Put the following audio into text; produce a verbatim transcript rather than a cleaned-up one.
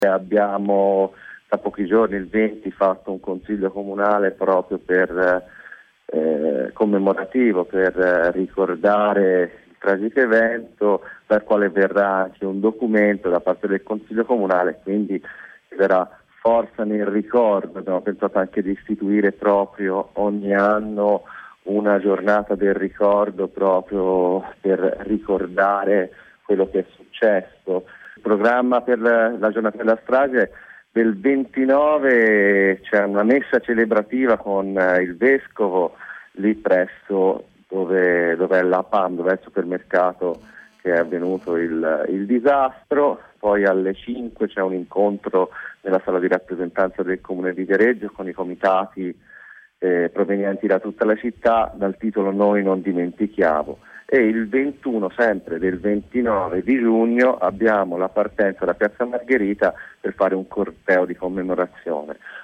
Abbiamo da pochi giorni, il venti, fatto un consiglio comunale proprio per eh, commemorativo, per eh, ricordare il tragico evento, dal quale verrà anche un documento da parte del consiglio comunale, quindi verrà forza nel ricordo. Abbiamo pensato anche di istituire proprio ogni anno una giornata del ricordo proprio per ricordare quello che è successo. Il programma per la giornata della strage del ventinove c'è una messa celebrativa con il vescovo lì presso dove, dove è la P A M, dove è il supermercato che è avvenuto il, il disastro. Poi alle cinque c'è un incontro nella sala di rappresentanza del comune di Viareggio con i comitati eh, provenienti da tutta la città dal titolo Noi non dimentichiamo. E il ventuno, sempre del ventinove di giugno, abbiamo la partenza da Piazza Margherita per fare un corteo di commemorazione.